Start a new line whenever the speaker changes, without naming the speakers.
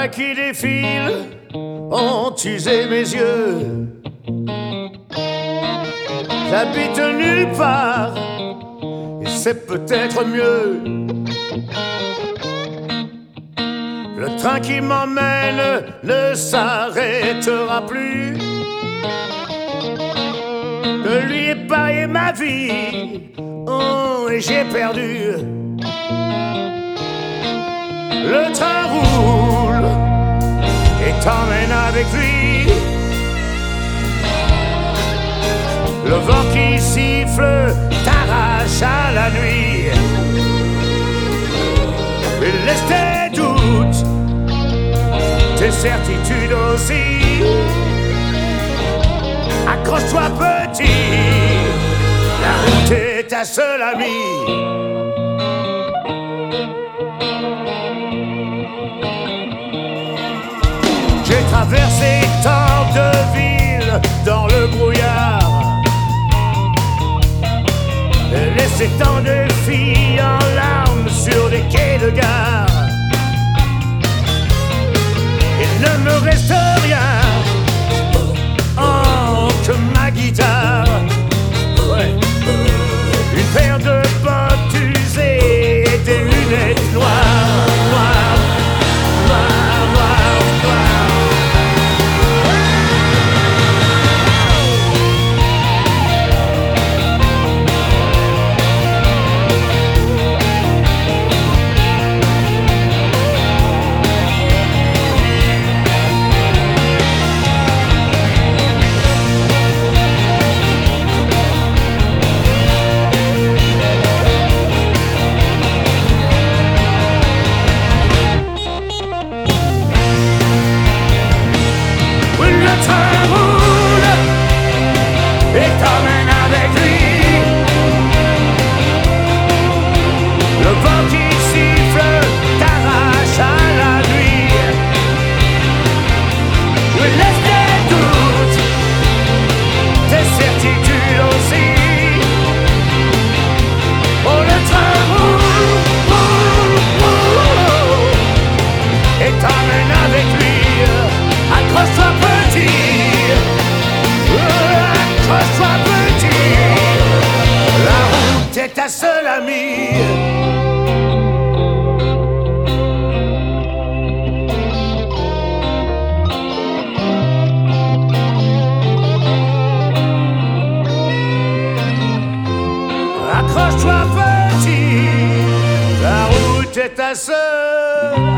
train qui défile ont usé mes yeux. J'habite nulle part et c'est peut-être mieux. Le train qui m'emmène ne s'arrêtera plus. De lui épargner ma vie, oh, et j'ai perdu. Le train roule et t'emmène avec lui. Le vent qui siffle t'arrache à la nuit. Il laisse tes doutes, tes certitudes aussi. Accroche-toi petit, la route est ta seule amie. J'ai traversé tant de villes dans le brouillard, et laissé tant de filles en larmes sur des quais de gare. Il ne me reste rien, oh, que ma guitare. Ouais. Une paire de bottes usées et des lunettes noires, noires, noires, noires, noires. Ta seule amie. Accroche-toi petit, la route est ta seule